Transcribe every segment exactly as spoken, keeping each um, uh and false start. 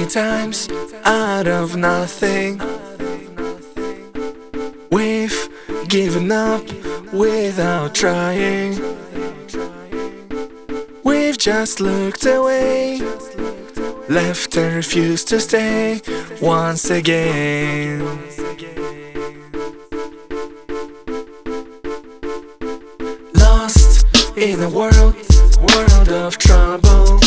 many times out of nothing we've given up without trying. We've just looked away, left and refused to stay once again. Lost in a world, world of trouble,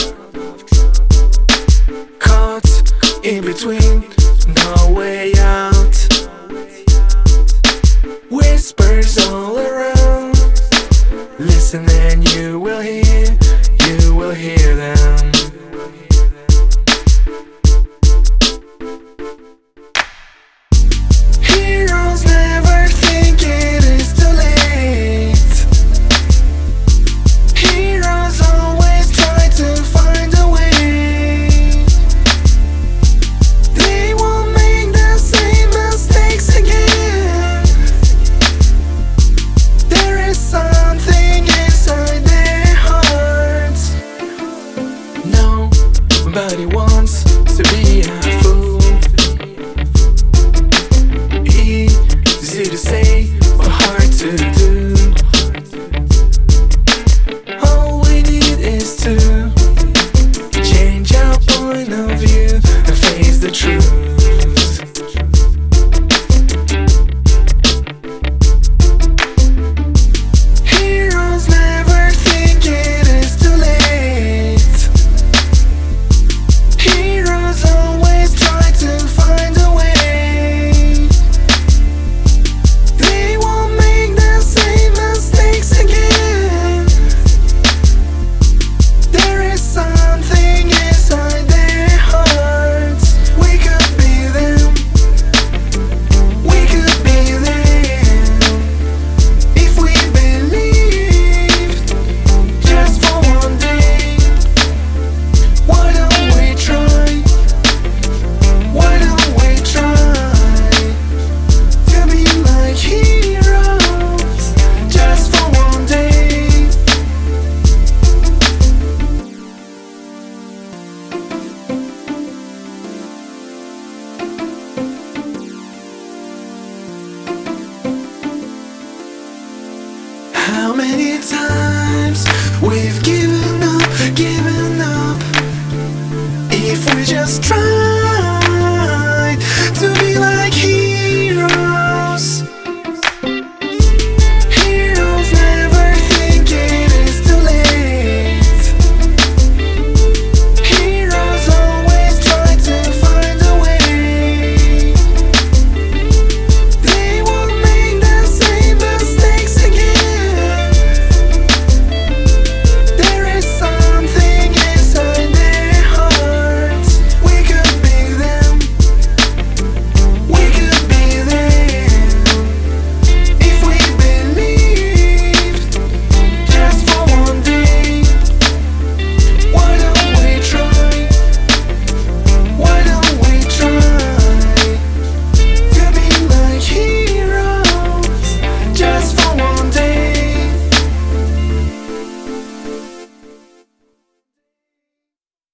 caught in between, no way out. Whispers all around, listen and you will hear, you will hear them. Heroes never think it is too late. Heroes always try to find a way. They won't make the same mistakes again. There is something inside their hearts. Nobody wants to be a fool. Easy to say, but hard to do. All we need is to change our point of view and face the truth. Heroes never think it is too late. Heroes always try to find a way. They won't make the same mistakes again. There is something inside their hearts. We could be them. We could be them if we believed just for one day. Why don't we try? Why don't we try to be like heroes just for one day? How many times we've given up, given up, if we just try.